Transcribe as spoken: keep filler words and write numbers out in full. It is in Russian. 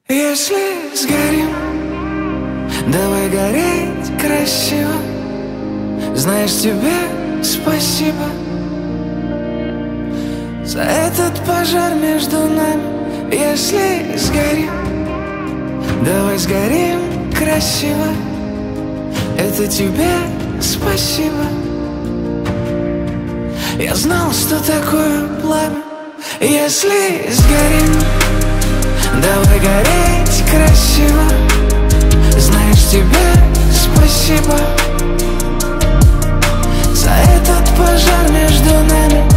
Если сгорим, давай гореть красиво. Знаешь, тебе спасибо за этот пожар между нами. Если сгорим, давай сгорим красиво. Это тебе спасибо. Я знал, что такое пламя. Если сгорим, давай гореть красиво. Знаешь, тебе спасибо за этот пожар между нами.